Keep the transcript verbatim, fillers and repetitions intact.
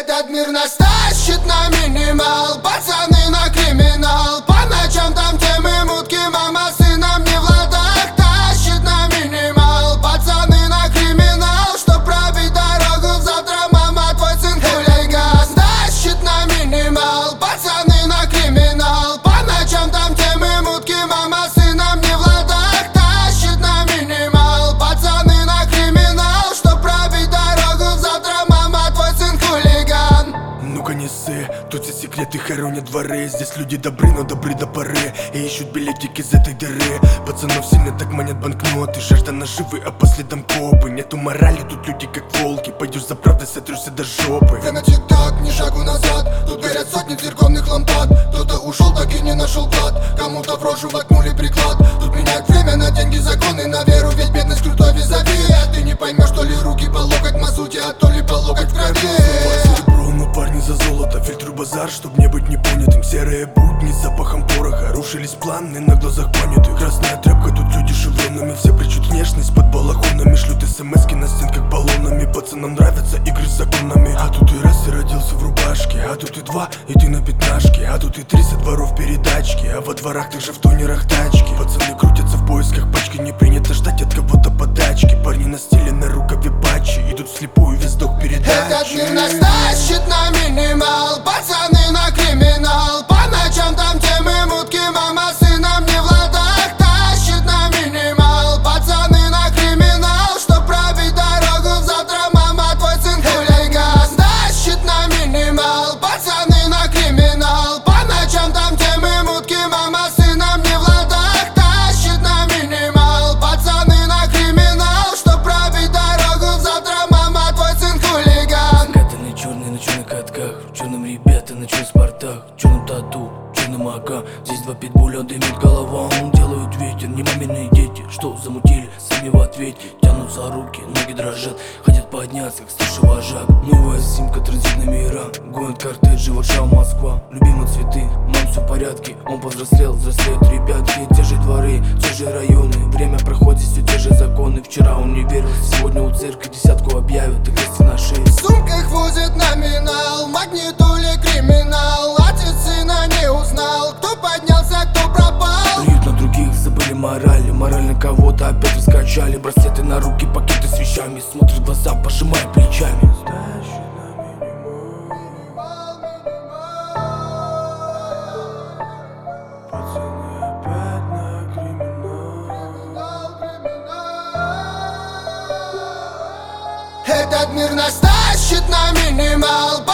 Этот мир нас тащит на минимал, пацаны на криминал. По ночам там темы мутки, мама с сыном не в ладах. Тащит на минимал, пацаны на криминал. Чтоб пробить дорогу завтра, мама, твой сын хулиган. Тащит на минимал, пацаны на криминал. По ночам там темы мутки, мама с сыном не в ладах. Тащит на минимал, пацаны на криминал. Чтоб пробить дорогу завтра, мама, твой сын хулиган. Ну-ка не ссы, тут все секреты хоронят дворы. Здесь люди добры, но добры до поры, и ищут билетик из этой дыры. Пацанов сильно так манят банкноты, жажда наживы, а по следам копы. Нету морали, тут люди как волки. Пойдешь за правдой, сотрёшься до жопы. Время тик-так, ни шагу назад. Тут горят сотни церковных лампад. Кто-то ушел, так и не нашел клад. Кому-то в рожу воткнули приклад. Тут меняют время на деньги, законы, на веру. Ведь бедность крутой визави. А ты не поймешь, то ли руки по локоть мазуте, а то ли по локоть в крови. Но парни за золото, фильтрую базар, чтоб не быть непонятым. Серые будни с запахом пороха, рушились планы на глазах понятых. Красная тряпка, тут люди шевронами. Все прячут внешность под балахонами. Шлют смски на стенках баллонами. Пацанам нравятся игры с законами. А тут и раз и родился в рубашке, а тут и два, и ты на пятнашке. А тут и три со дворов передачки, а во дворах также в тонерах тачки. Пацаны крутятся в поисках пачки, не принято ждать от кого-то подачки. Парни на стиле, на рукаве патчи, идут вслепую весь док передачи. Этот мир нас тащит на минимал, пацаны на криминал. По ночам там темы мутки, мама с сыном не в ладах. Тащит на минимал, пацаны на криминал. Чтоб пробить дорогу завтра, мама, твой сын хулиган. Тащит на минимал, пацаны на криминал. По ночам там темы мутки, мама с сыном не в ладах. Тащит на минимал, пацаны на криминал. Чтоб пробить дорогу завтра, мама, твой сын хулиган. Закатанный черный на черных катках, в черном ребята на черных спортах, в черном тату, в черном ака. Здесь два питбуля дымит голова, делают ветер, не маминые дети. Что замутили, сами в ответе. Тянутся руки, ноги дрожат, хотят подняться, как старший вожак. Новая симка, транзит номера, гонят кортеджи, Варшава, Москва. Любимые цветы, мам, все в порядке. Он повзрослел, взрослеют ребятки. Те же дворы, те же районы, время проходит, все те же законы. Вчера он не верил, сегодня у церкви десятку объявят и крести на шее. В сумках возит номинал, магнитуле криминал. Отец сына не узнал, кто поднялся, кто пропал. Плюют на других, забыли мораль, мораль на кого-то опять раскачали. Браслеты на руки, пакеты с вещами, смотрят в глаза, пожимая плечами. Этот мир нас тащит на минимал.